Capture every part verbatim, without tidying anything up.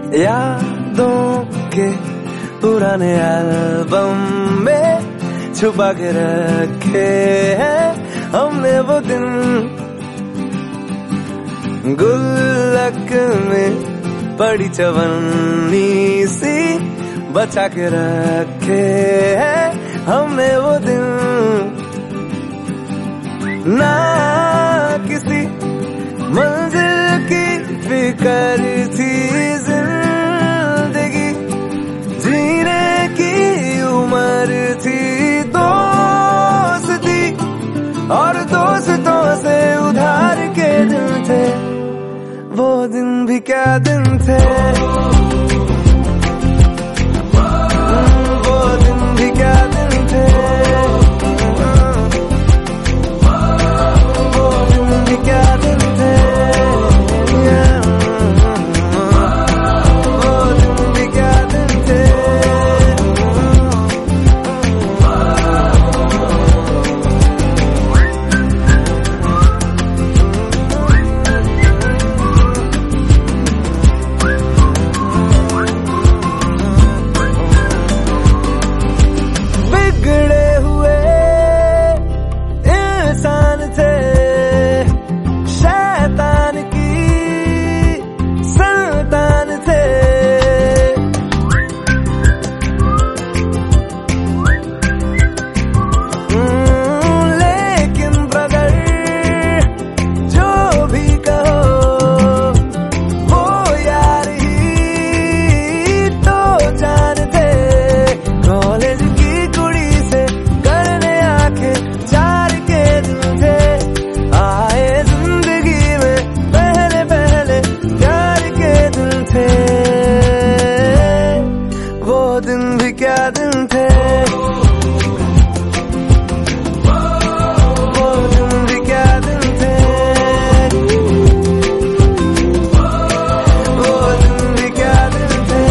यादों के पुराने एल्बम में छुपा के रखे हैं हमने वो दिन, गुल्लक में पड़ी चवन्नी सी बचा के रखे हैं हमने वो दिन। ना किसी मंजिल की फिक्र थी जिंदगी, जीने की उम्र थी दोस्ती, और दोस्तों से उधार के दिन थे वो दिन भी क्या दिन थे, वो दिन भी क्या दिन थे, वो दिन भी क्या दिन थे, वो दिन भी क्या दिन थे। बिगड़े हुए इंसान थे, शैतान की संतान थे, लेकिन ब्रदर जो भी कहो वो यार ही तो जान थे। कॉलेज की कुड़ी से करने आके चार के दिन थे, आए जिंदगी में पहले पहले प्यार के दिन थे, वो दिन भी क्या दिन थे, वो दिन भी क्या दिन थे, वो दिन भी क्या दिन थे।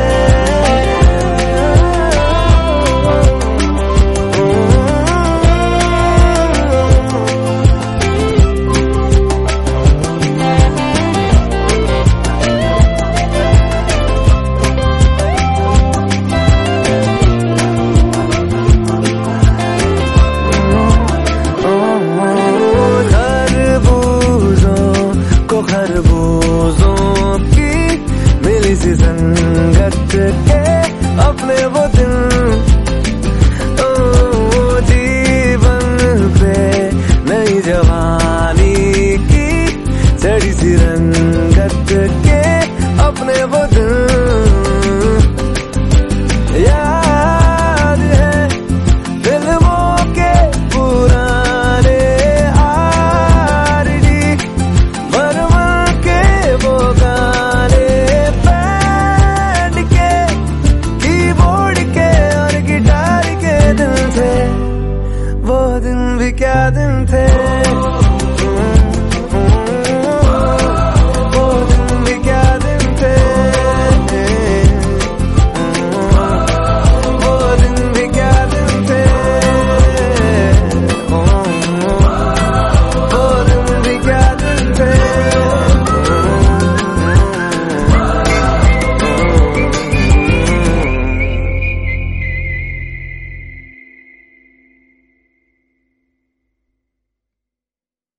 खरबूजों को खरबूजों की मिली सी संगत के अपने वो दिन, ओ जीवन पे नई जवानी की चढ़ी सी रंगत के अपने वो दिन। याद है फिल्मों के पुराने आरडी, बर्मन के वो गाने बैंड के, कीबोर्ड के और गिटार के दिन थे, वो दिन भी क्या दिन थे।